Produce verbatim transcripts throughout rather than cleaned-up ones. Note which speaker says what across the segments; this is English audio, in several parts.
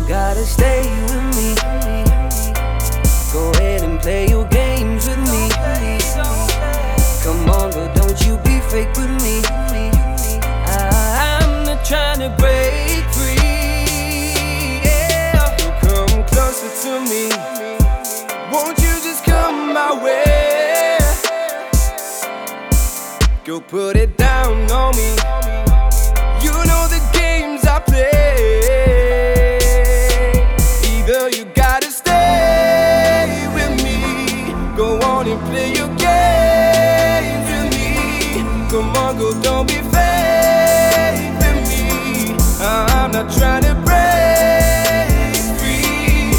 Speaker 1: gotta stay with me. Go ahead and play your games with me. Come on, girl, don't you be fake with me. I'm not trying to break free, yeah. So come closer to me. Won't you just come my way? Go put it down on me. You know the games I play. Either you gotta stay with me. Go on and play your games with me. Come on, girl, don't be fake with me. I'm not trying to break free.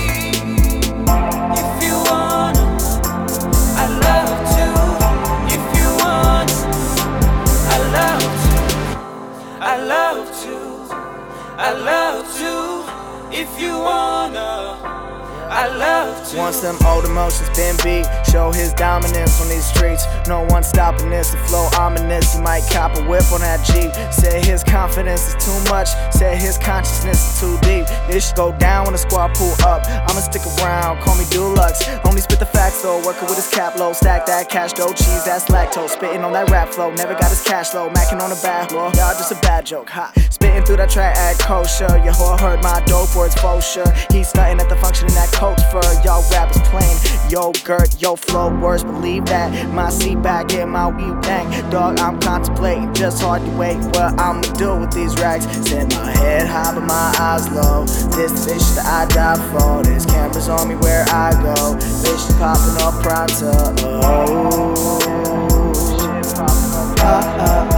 Speaker 1: If you wanna, I'd love to. If you want, I love to. I love to. I love to. If you wanna, I love to.
Speaker 2: Once them old emotions been beat, show his dominance on these streets. No one stopping this, the flow ominous. He might cop a whip on that Jeep. Said his confidence is too much, said his consciousness is too deep. This should go down when the squad pull up. I'ma stick around, call me Deluxe. Only spit the facts though, working with his cap low. Stack that cash dough, cheese, that's lactose. Spitting on that rap flow, never got his cash low. Macking on the back, well, y'all just a bad joke, ha. Spitting through that track, act kosher. Your whore heard my dope words, for sure. He's stunting at the function in that coat fur. Y'all rappers plain yogurt, yo flow worse, believe that. My seat back in my weed tank. Dog, I'm contemplating, just hard to wait. What I'ma do with these racks? Set my head high but my eyes low. This fish that I die for. There's cameras on me where I go. Fish popping up pronto. Oh, shit popping up pronto.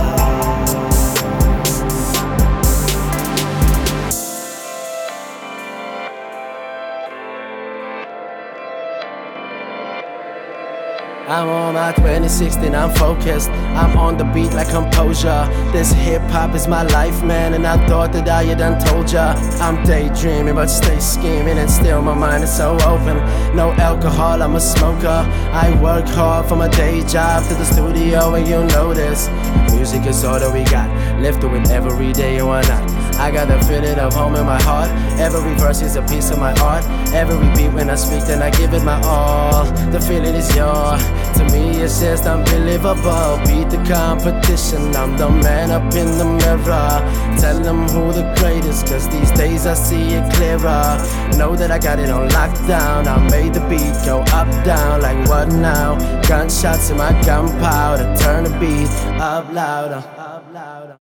Speaker 3: I'm on my twenty sixteen, I'm focused. I'm on the beat like composure. This hip-hop is my life, man, and I thought that I had done told ya. I'm daydreaming, but stay scheming, and still my mind is so open. No alcohol, I'm a smoker. I work hard from a day job to the studio, and you know this. Music is all that we got. Live through it every day, and why not? I got the feeling of home in my heart. Every verse is a piece of my art. Every beat when I speak, then I give it my all. The feeling is yours. To me it's just unbelievable. Beat the competition, I'm the man up in the mirror. Tell them who the greatest, cause these days I see it clearer. Know that I got it on lockdown. I made the beat go up, down, like what now? Gunshots in my gunpowder, turn the beat up louder, up louder.